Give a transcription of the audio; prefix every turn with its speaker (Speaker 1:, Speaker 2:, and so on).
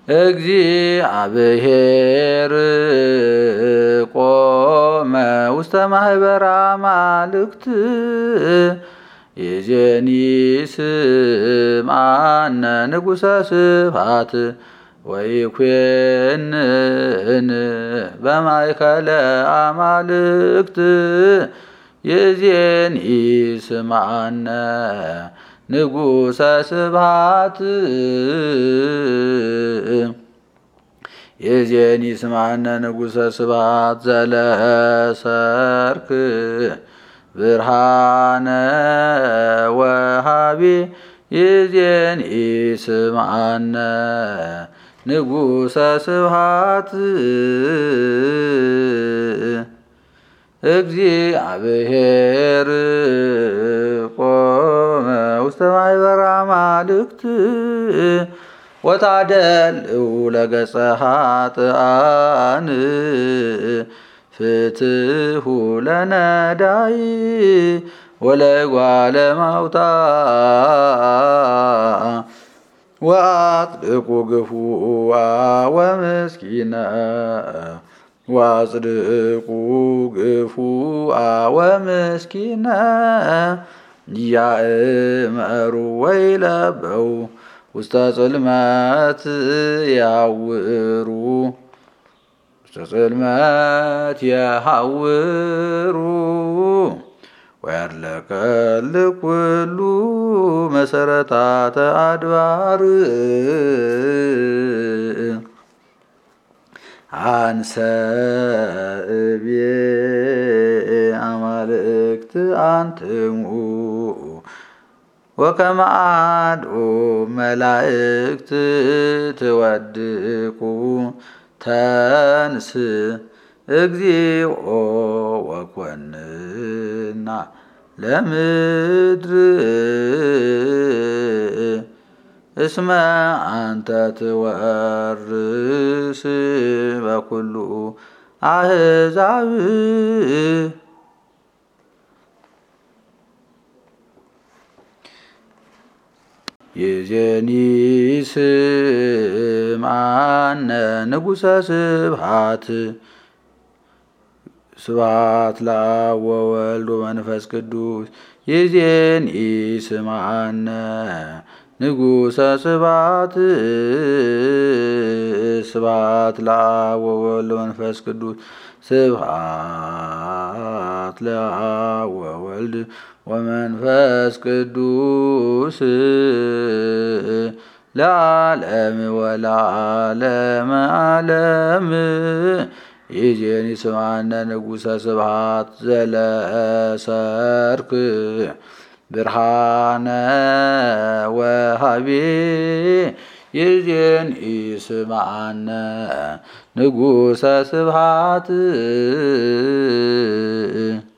Speaker 1: እግዚአብሔር ቆመ ውስተ ማኅበረ አማልክት ይእዜኒ ስምዐነ ንጉሠ ስብሐት ወይኮንን በማእከለ አማልክት ይእዜኒ ስምዐነ ንጉሠ ስብሐት ይእዜኒ ስምዐነ ንጉሠ ስብሐት ዘለሰርክ ብርሃነ ወሃቢ ይእዜኒ ስምዐነ ንጉሠ ስብሐት እግዚአብሔር ቆመ ውስተ ማኅበረ አማልክት ወታደልው ለገጸ ኃጥኣን ፍትሑ ለነዳይ ወለጓለ ማውታ ወአጽድቁ ግፉአ ወምስኪነ ወአጽድቁ ግፉአ ወምስኪነ ያእመሩ ወይለበው ውስተ ጽልመት ያውሩ ውስተ ጽልመት የሐውሩ ወያድለቀልቅ ኩሉ መሰረታተ አድባር አንሰ እቤ አማልክት አንትሙ ወከመ አድኡ መላእክት ትወድቁ ተንስ እግዚኦ ወኮንና ለምድር እስመ አንተ ትወርስ በኩሉ አሕዛብ ይእዜኒ ስምዐነ ንጉሠ ስብሐት ስብሐት ለአብ ወወልድ ወመንፈስ ቅዱስ ይእዜኒ ስምዐነ ንጉሠ ስብሐት ስብሐት ለአብ ወወልድ ወመንፈስ ቅዱስ ስብሐት ለአብ ወወልድ ወመንፈስ ቅዱስ ለዓለም ወለዓለመ ዓለም ይእዜኒ ስምዐነ ንጉሠ ስብሐት ዘለሰርክ ብርሃነ ወሃቤ ይእዜኒ ስምዐነ ንጉሠ ስብሐት